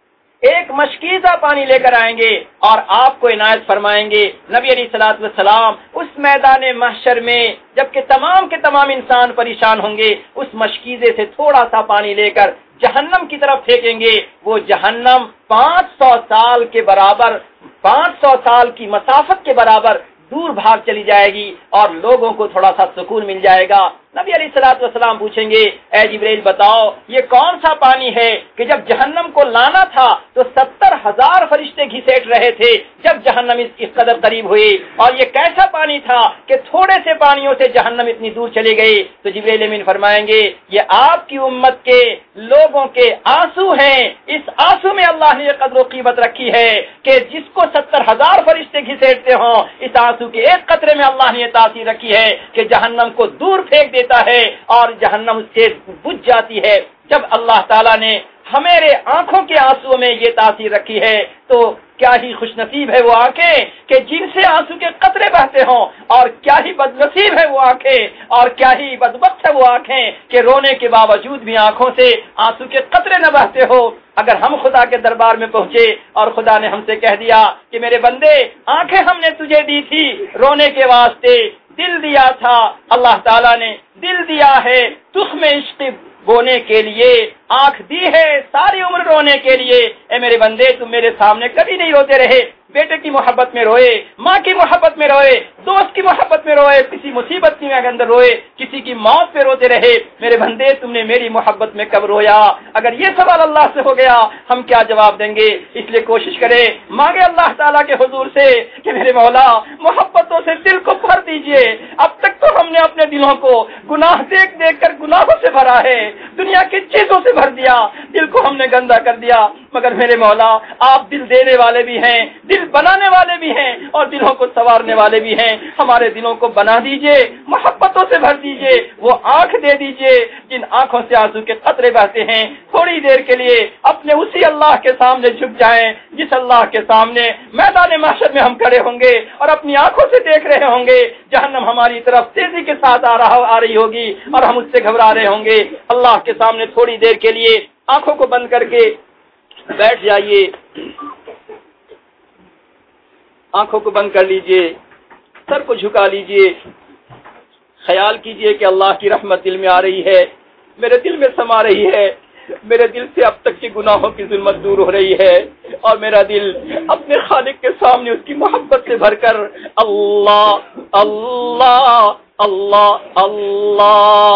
ایک مشکیزہ پانی لے کر آئیں گے اور آپ کو عنایت فرمائیں گے۔ نبی علیہ الصلوۃ والسلام اس میدان محشر میں جبکہ تمام کے تمام انسان پریشان ہوں گے، اس مشکیزے سے تھوڑا سا پانی لے کر جہنم کی طرف پھینکیں گے، وہ جہنم پانچ سو سال کے برابر پانچ سو سال کی مسافت کے برابر دور بھاگ چلی جائے گی اور لوگوں کو تھوڑا سا سکون مل جائے گا۔ نبی علیہ الصلوۃ والسلام پوچھیں گے اے جبرائیل بتاؤ یہ کون سا پانی ہے کہ جب جہنم کو لانا تھا تو ستر ہزار فرشتے گھسیٹ رہے تھے، جب جہنم اس قدر قریب ہوئی، اور یہ کیسا پانی تھا کہ تھوڑے سے پانیوں سے جہنم اتنی دور چلی گئی؟ تو جبرائیل امین فرمائیں گے یہ آپ کی امت کے لوگوں کے آنسو ہیں، اس آنسو میں اللہ نے یہ قدر و قیمت رکھی ہے کہ جس کو ستر ہزار فرشتے گھسیٹتے ہوں، اس آنسو کے ایک قطرے میں اللہ نے یہ تاثیر رکھی ہے کہ جہنم کو دور پھینک دیتا ہے اور جہنم سے بجھ جاتی ہے۔ جب اللہ تعالیٰ نے ہمارے آنکھوں کے آنسو میں یہ تاثیر رکھی ہے تو کیا ہی خوش نصیب ہے وہ آنکھیں کہ جن سے آنسو کے قطرے بہتے ہوں، اور کیا ہی بد نصیب ہے وہ آنکھیں اور کیا ہی بدبخت ہے وہ آنکھیں کہ رونے کے باوجود بھی آنکھوں سے آنسو کے قطرے نہ بہتے ہو۔ اگر ہم خدا کے دربار میں پہنچے اور خدا نے ہم سے کہہ دیا کہ میرے بندے آنکھیں ہم نے تجھے دی تھی رونے کے واسطے، دل دیا تھا، اللہ تعالیٰ نے دل دیا ہے تخم عشق بونے کے لیے، آنکھ دی ہے ساری عمر رونے کے لیے، اے میرے بندے تم میرے سامنے کبھی نہیں روتے رہے، بیٹے کی محبت میں روئے، ماں کی محبت میں روئے، دوست کی محبت میں روئے، کسی مصیبت کے اندر روئے، کسی کی موت پہ روتے رہے، میرے بندے تم نے میری محبت میں کب رویا؟ اگر یہ سوال اللہ سے ہو گیا ہم کیا جواب دیں گے؟ اس لیے کوشش کریں، مانگے اللہ تعالیٰ کے حضور سے کہ میرے مولا محبتوں سے دل کو بھر دیجئے۔ اب تک تو ہم نے اپنے دلوں کو گناہ دیکھ دیکھ کر گناہوں سے بھرا ہے، دنیا کی چیزوں سے بھر دیا، دل کو ہم نے گندا کر دیا، مگر میرے مولا آپ دل دینے والے بھی ہیں، دل بنانے والے بھی ہیں اور دلوں کو سنوارنے والے بھی ہیں، ہمارے دلوں کو بنا دیجئے، محبتوں سے بھر دیجئے، وہ آنکھ دے دیجئے جن آنکھوں سے آنسو کے قطرے بہتے ہیں، تھوڑی دیر کے لیے اپنے اسی اللہ کے سامنے جھک جائیں جس اللہ کے سامنے میدان محشر میں ہم کھڑے ہوں گے اور اپنی آنکھوں سے دیکھ رہے ہوں گے جہنم ہماری طرف تیزی کے ساتھ آ رہا آ رہی ہوگی اور ہم اس سے گھبرا رہے ہوں گے۔ اللہ کے سامنے تھوڑی دیر کے لیے آنکھوں کو بند کر کے بیٹھ جائیے، آنکھوں کو بند کر لیجئے، سر کو جھکا لیجئے، خیال کیجئے کہ اللہ کی رحمت دل میں آ رہی ہے، میرے دل میں سما رہی ہے، میرے دل سے اب تک کی گناہوں کی ظلمت دور ہو رہی ہے اور میرا دل اپنے خالق کے سامنے اس کی محبت سے بھر کر اللہ اللہ اللہ اللہ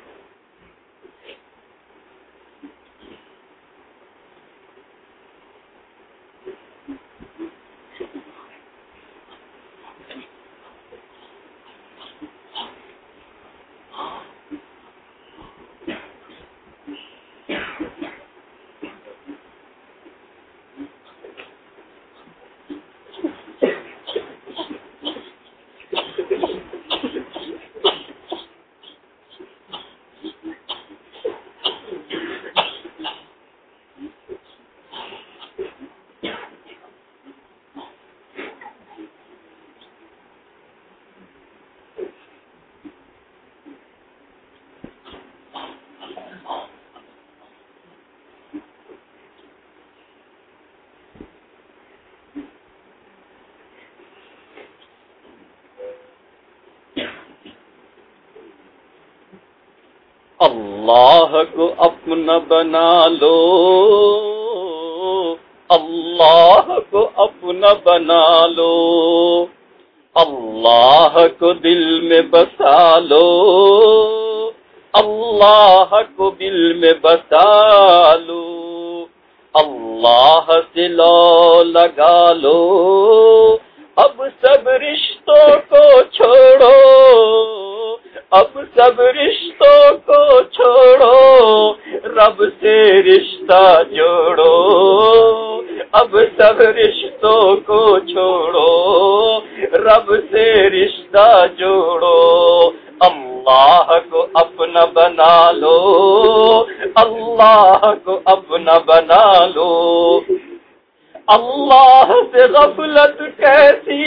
اللہ کو اپنا بنا لو، اللہ کو اپنا بنا لو، اللہ کو دل میں بسا لو، اللہ کو دل میں بسا لو، اللہ سے لو لگا لو، اب سب رشتوں کو چھوڑو، اب سب رشتوں کو چھوڑو، رب سے رشتہ جوڑو، اب سب رشتوں کو چھوڑو، رب سے رشتہ جوڑو، اللہ کو اپنا بنا لو، اللہ کو اپنا بنا لو۔ اللہ سے غفلت کیسی،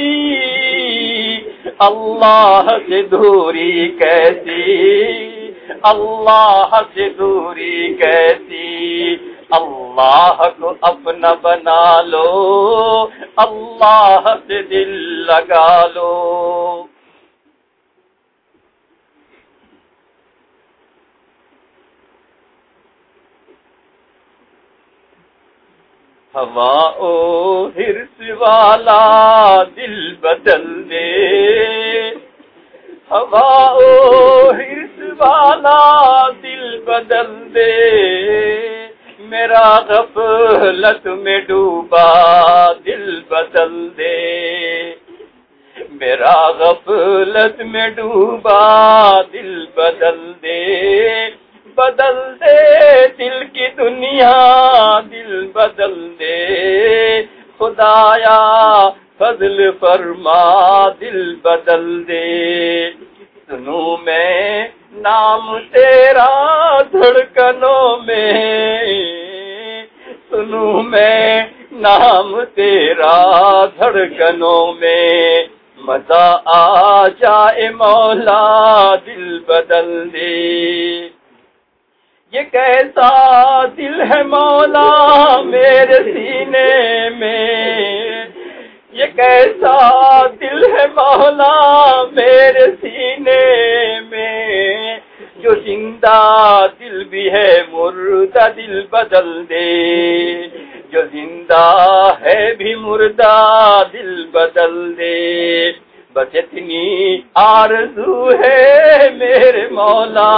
اللہ سے دوری کیسی، اللہ سے دوری کیسی، اللہ کو اپنا بنا لو، اللہ سے دل لگا لو۔ ہوا او حرص والا دل بدل دے، ہوا او حرص والا دل بدل دے، میرا غفلت میں ڈوبا دل بدل دے، میرا غفلت میں ڈوبا دل بدل دے، بدل دے دل کی دنیا دل بدل دے، خدایا فضل فرما دل بدل دے۔ سنوں میں نام تیرا دھڑکنوں میں، سنوں میں نام تیرا دھڑکنوں میں، مزہ آ جائے مولا دل بدل دے۔ یہ کیسا دل ہے مولا میرے سینے میں، یہ کیسا دل ہے مولا میرے سینے میں، جو زندہ دل بھی ہے مردہ دل بدل دے، جو زندہ ہے بھی مردہ دل بدل دے۔ بس اتنی آرزو ہے میرے مولا،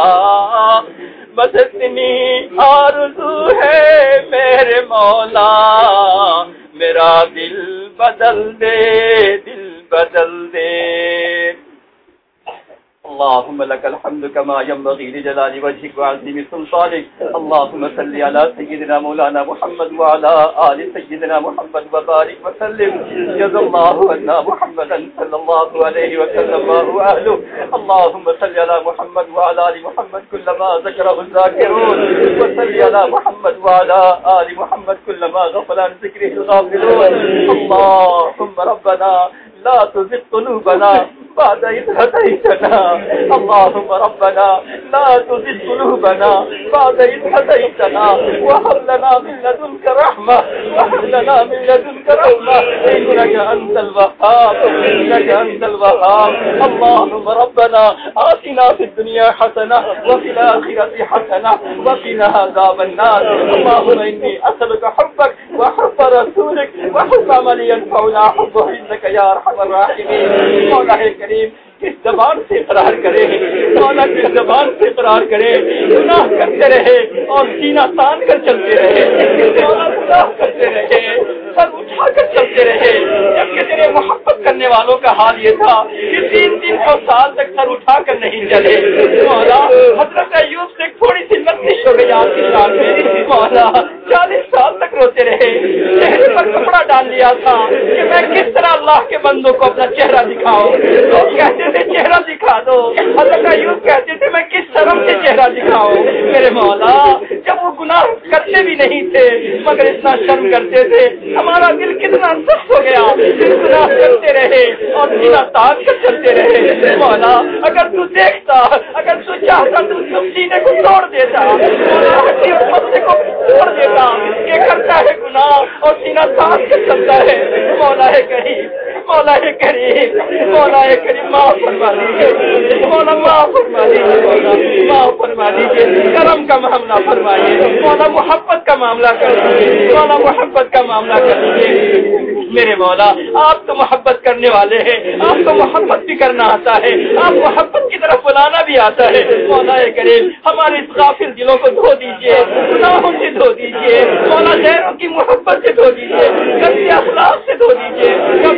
بس اتنی آرزو ہے میرے مولا، میرا دل بدل دے دل بدل دے۔ اللهم لك الحمد كما ينبغي لجلال وجهك وعظيم سلطانك، اللهم صل على سيدنا مولانا محمد وعلى آل سيدنا محمد وبارك وسلم، جزا الله عنا محمدا صلى الله عليه وسلم وأهله، اللهم صل على محمد وعلى آل محمد كلما ذكره الذاكرون، وصل على محمد وعلى آل محمد كلما غفل عن ذكره الغافلون، اللهم ربنا لا تزغ قلوبنا بعد إذ هديتنا، اللهم ربنا لا تزغ قلوبنا بعد إذ هديتنا، وهب لنا من لدنك رحمة، وهب لنا من لدنك رحمة، إنك أنت الوهاب، إنك أنت الوهاب، اللهم ربنا آتنا في الدنيا حسنة وفي الآخرة حسنة وقنا عذاب النار، اللهم إني أسألك حبك وحب رسولك وحب عمل ينفعنا حبه إنك يا أرحم الراحمين۔ مولا کریم کس زبان سے اقرار کرے، مولا کس زبان سے اقرار کرے، گناہ کرتے رہے اور سینہ تان کر چلتے رہے، مولا گناہ کرتے رہے، سر اٹھا کر چلتے رہے، جبکہ تیرے محبت کرنے والوں کا حال یہ تھا کہ تین تین سو سال تک سر اٹھا کر نہیں چلے۔ مولا حضرت ایوب سے تھوڑی سی لطش ہو گئی آپ کی شان میں، مولا چالیس سال تک روتے رہے، چہرے پر کپڑا ڈال لیا تھا کہ میں کس طرح اللہ کے بندوں کو اپنا چہرہ دکھاؤں، لوگ کہتے تھے چہرہ دکھا دو، حضرت ایوب کہتے تھے میں کس شرم سے چہرہ دکھاؤں۔ میرے مولا جب وہ گناہ کرتے بھی نہیں تھے مگر اتنا شرم کرتے تھے، ہمارا دل کتنا سخت ہو گیا، گناہ کرتے رہے اور سینہ تان کر چلتے رہے۔ مولا اگر تو دیکھتا، اگر تو چاہتا تو تم سینے کو توڑ دیتا، مولا ہڈی اور پتے کو توڑ دیتا، یہ کرتا ہے گناہ اور سینہ تان کر چلتا ہے۔ مولا ہے کریم، مولا ہے کریم، مولا ہے کریم، معاف فرما دیجیے، مولا معاف فرما دیجیے، مولا معاف فرما دیجیے، کرم کا معاملہ فرمائیے، مولا محبت کا معاملہ کر دیجیے، مولا محبت کا معاملہ کر دیجیے۔ میرے مولا آپ تو محبت کرنے والے ہیں، آپ کو محبت بھی کرنا آتا ہے، آپ محبت کی طرف بلانا بھی آتا ہے۔ مولا کریم ہمارے اس غافل دلوں کو دھو دیجیے، گناہوں سے دھو دیجیے، مولا غیروں کی محبت سے دھو دیجیے، گندے اخلاق سے دھو دیجیے،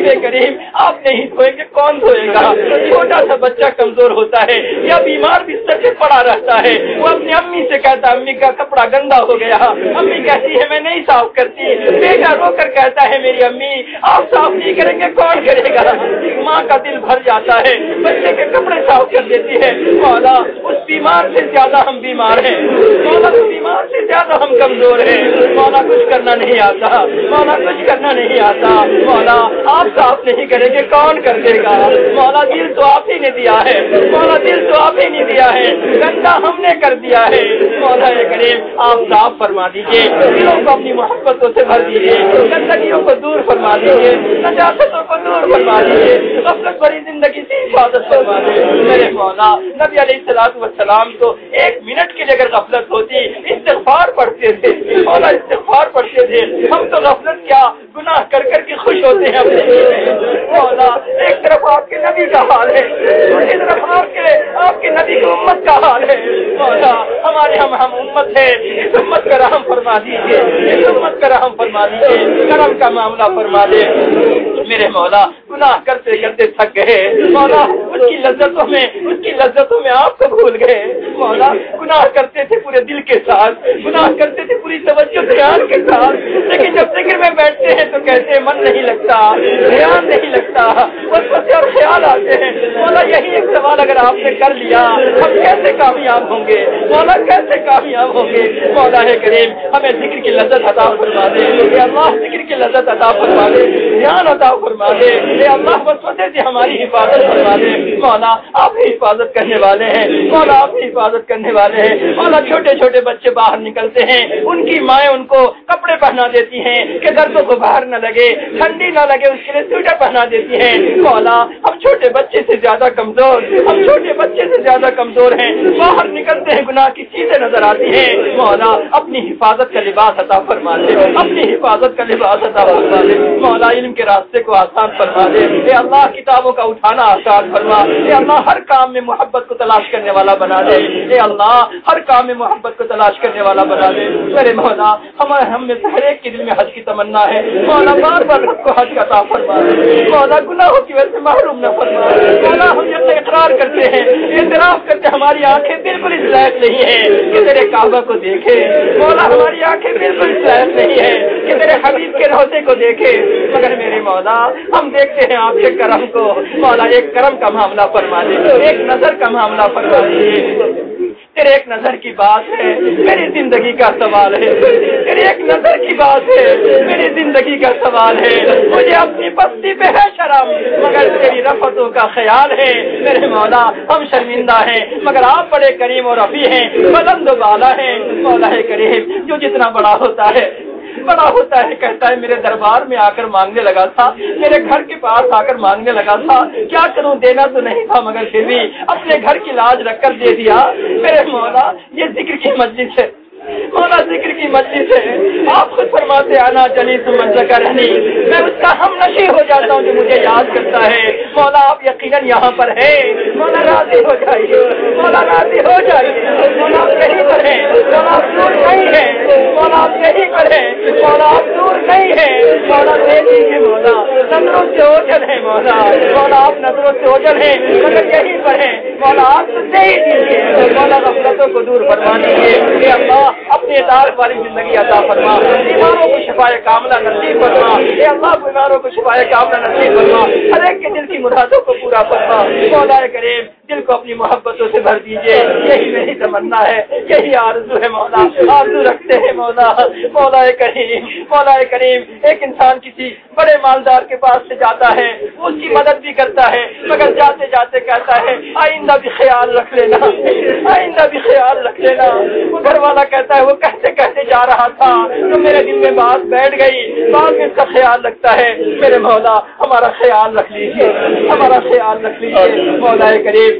رب کریم آپ نہیں دھوئیں گے کون دھوئے گا؟ چھوٹا سا بچہ کمزور ہوتا ہے یا بیمار بستر پہ پڑا رہتا ہے، وہ اپنی امی سے کہتا ہے امی کا کپڑا گندا ہو گیا، امی کہتی ہے میں نہیں صاف کرتی، بیٹا رو کر کہتا ہے میری امی آپ صاف نہیں کریں گے کون کرے گا؟ ماں کا دل بھر جاتا ہے، بچے کے کپڑے صاف کر دیتی ہے۔ مولا اس بیمار سے زیادہ ہم بیمار ہیں، مولا اس بیمار سے زیادہ ہم کمزور ہیں، مولا کچھ کرنا نہیں آتا، مولا کچھ کرنا نہیں آتا، مولا آپ صاف نہیں کریں گے کون کر دے گا؟ مولا دل تو آپ ہی نے دیا ہے، مولا دل تو آپ ہی نے دیا ہے، گندا ہم نے کر دیا ہے، مولا کریم آپ صاف فرما دیجیے، دلوں کو اپنی محبتوں سے بھر دیجیے، گندگیوں کو دور فرما دیجیے، نجاستوں کو دور فرما دیجیے، غفلت بڑی زندگی سے حفاظت فرما دے میرے مولا۔ نبی علیہ الصلوۃ والسلام تو ایک منٹ کے لیے اگر غفلت ہوتی استغفار پڑھتے تھے، مولا استغفار پڑھتے تھے، ہم تو غفلت کیا گناہ کر کر کے خوش ہوتے ہیں اپنے مولا۔ ایک طرف آپ کے نبی کا حال ہے، دوسری طرف آپ کے آپ کے نبی کی امت کا حال ہے، مولا ہمارے ہم ہم امت ہے، اس امت کا رحم فرما دیجیے، اس امت کا رحم فرما دیجیے، کرم کا معاملہ فرما دے میرے مولا۔ گناہ کرتے کرتے تھک گئے مولا، اس کی لذتوں میں اس کی لذتوں میں آپ کو بھول گئے مولا۔ گناہ کرتے تھے پورے دل کے ساتھ، گناہ کرتے تھے پوری توجہ دھیان کے ساتھ، لیکن جب ذکر میں بیٹھتے ہیں تو کہتے ہیں من نہیں لگتا، دھیان نہیں لگتا، وسوسے اور خیال آتے ہیں مولا۔ یہی ایک سوال اگر آپ نے کر لیا ہم کیسے کامیاب ہوں گے مولا، کیسے کامیاب ہوں گے مولا ہے کریم؟ ہمیں ذکر کی لذت عطا فرما دے اے اللہ، ذکر کی لذت عطا فرما دے، دھیان عطا فرما دے اے اللہ، وسوسے سے ہماری حفاظت فرما دے مولا۔ آپ ہی حفاظت کرنے والے ہیں مولا، آپ ہی حفاظت کرنے والے ہیں مولا۔ چھوٹے چھوٹے بچے باہر نکلتے ہیں، ان کی مائیں ان کو کپڑے پہنا دیتی ہیں کہ دردوں کو باہر نہ لگے، ٹھنڈی نہ لگے، اس کے لیے سویٹر پہنا دیتی ہیں مولا۔ ہم چھوٹے بچے سے زیادہ کمزور ہم چھوٹے بچے سے زیادہ کمزور ہیں، باہر نکلتے ہیں گناہ کی چیزیں نظر آتی ہیں مولا۔ اپنی حفاظت کا لباس عطا فرما دے، اپنی حفاظت کا لباس عطا فرما دے مولا۔ علم کے راستے کو آسان فرما دے اے اللہ، کتابوں کا اٹھانا آسان فرما اے اللہ، ہر کام میں محبت کو تلاش کرنے والا بنا دے اے اللہ، ہر کام میں محبت کو تلاش کرنے والا بنا دے میرے مولا۔ ہمارے ہم میں سے ہر ایک کے دل میں حج کی تمنا ہے مولا، بار بار حج کو حج کا عطا فرما دے مولا، گناہوں کی وجہ سے محروم نہ فرما مولا۔ ہم جب اقرار کرتے ہیں، اعتراف کرتے ہیں، ہماری آنکھیں بالکل اس لائق نہیں ہیں کہ تیرے کعبہ کو دیکھے مولا، ہماری آنکھیں بالکل اس لائق نہیں ہیں کہ تیرے حبیب کے روضے کو دیکھے، مگر میرے مولا ہم دیکھتے ہیں آپ کے کرم کو مولا۔ ایک کرم کا معاملہ فرما دے، ایک نظر کا معاملہ فرما دے، تیرے ایک نظر کی بات ہے میری زندگی کا سوال ہے، تیری ایک نظر کی بات ہے میری زندگی کا سوال ہے۔ مجھے اپنی پستی پہ ہے شرم مگر تیری رفتوں کا خیال ہے میرے مولا۔ ہم شرمندہ ہیں مگر آپ بڑے کریم اور رفیع ہیں، بلند و بالا ہیں مولا کریم۔ جو جتنا بڑا ہوتا ہے بڑا ہوتا ہے کہتا ہے میرے دربار میں آ کر مانگنے لگا تھا، میرے گھر کے پاس آ کر مانگنے لگا تھا، کیا کروں دینا تو نہیں تھا مگر پھر بھی اپنے گھر کی لاج رکھ کر دے دیا میرے مولا۔ یہ ذکر کی مجلس ہے مولا، ذکر کی مجلس ہے، آپ خود فرماتے آنا چلی تو من ذکرنی، میں اس کا ہم نشی ہو جاتا ہوں جو مجھے یاد کرتا ہے مولا۔ آپ یقیناً یہاں پر ہے مولا، راضی ہو جائیے مولا، راضی ہو جائیے مولا، آپ یہی پر ہیں مولا، آپ دور نہیں ہے مولا، آپ یہی پر ہیں مولا، آپ دور نہیں ہے مولا، دے دیجیے مولا۔ نظروں سے اوجھل ہے مولا مولا، آپ نظروں سے اوجھل ہیں مگر یہی پر ہیں مولا، آپ تو دے ہی دیجیے مولا، غفلتوں کو دور فرما دیجیے اے اللہ، اپنی اطاعت والی زندگی عطا فرما، بیماروں کو شفائے کاملہ نصیب فرما اے اللہ، بیماروں کو شفائے کاملہ نصیب فرما، ہر ایک کے دل کی مرادوں کو پورا فرما مولا کریم۔ دل کو اپنی محبتوں سے بھر دیجیے، یہی میری تمنا ہے، یہی آرزو ہے مولا، آرزو رکھتے ہیں مولا مولا کریم مولا کریم۔ ایک انسان کسی بڑے مالدار کے پاس سے جاتا ہے، اس کی مدد بھی کرتا ہے مگر جاتے جاتے کہتا ہے آئندہ بھی خیال رکھ لینا، آئندہ بھی خیال رکھ لینا۔ وہ گھر والا کہتا ہے وہ کہتے کہتے جا رہا تھا تو میرے دل میں بات بیٹھ گئی، بعد میں اس کا خیال رکھتا ہے میرے مولا۔ ہمارا خیال رکھ لیجیے، ہمارا خیال رکھ لیجیے مولا کریم۔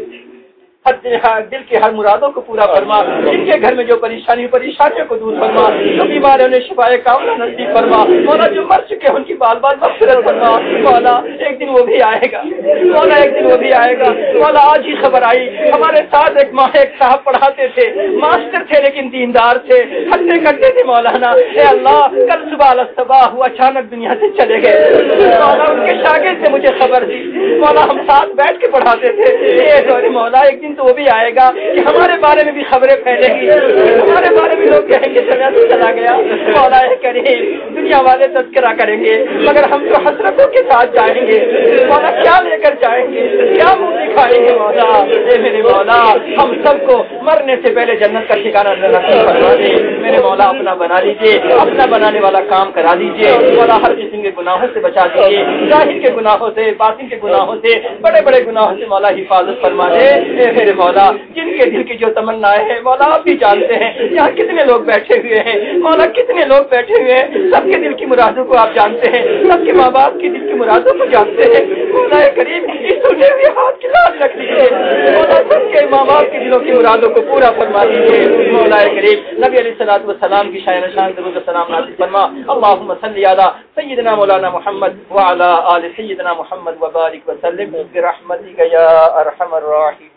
دل کے ہر مرادوں کو پورا فرما، جن کے گھر میں جو پریشانی پریشانیوں کو دور فرما، جو بیمار ہیں انہیں شفائے کاملہ نصیب فرما مولا، جو مر چکے ان کی بال بال مغفرت فرما مولا۔ ایک دن وہ بھی آئے گا مولا، ایک دن وہ بھی آئے گا مولا۔ آج ہی خبر آئی ہمارے ساتھ ایک ماں ایک صاحب پڑھاتے تھے، ماسٹر تھے لیکن دیندار تھے، ہنستے کرتے تھے مولانا۔ اے اللہ، کل صبح صبح وہ اچانک دنیا سے چلے گئے مولا، ان کے شاگرد سے مجھے خبر دی، مولا ہم ساتھ بیٹھ کے پڑھاتے تھے، اے مولا ایک دن تو وہ بھی آئے گا کہ ہمارے بارے میں بھی خبریں پھیلے گی، ہمارے بارے میں لوگ کہیں گے سمیا تو چلا گیا۔ مولا کریم دنیا والے تذکرہ کریں گے مگر ہم تو حسرتوں کے ساتھ جائیں گے، مولا کیا لے کر جائیں گے، کیا منہ دکھائیں گے مولا؟ اے میرے مولا ہم سب کو مرنے سے پہلے جنت کا ٹھکانہ نصیب فرما دے، میرے مولا اپنا بنا لیجیے، اپنا بنانے والا کام کرا دیجیے، مولا ہر قسم کے گناہوں سے بچا دیجیے، ظاہر کے گناہوں سے، باطن کے گناہوں سے، بڑے بڑے گناہوں سے مولا حفاظت فرما دے۔ اے میرے مولا جن کے دل کی جو تمنا ہے مولا آپ بھی جانتے ہیں، یہاں کتنے لوگ بیٹھے ہوئے ہیں مولا، کتنے لوگ بیٹھے ہوئے ہیں، سب کے دل کی مرادوں کو آپ جانتے ہیں، سب کے ماں باپ کی دل کی مرادوں کو جانتے ہیں، مولا کریم اس سنے ہوئے ہاتھ کی لاج رکھ دیجیے، مولا سب کے ماں باپ کی دلوں کی مرادوں کو پورا فرما دیجیے، مولا کریم نبی علیہ الصلوۃ والسلام کی شان شان درود و سلام نازل فرما، اللهم صل علی سیدنا مولانا محمد وعلی آل سیدنا محمد وبارک وسلم برحمتک یا ارحم الراحمین۔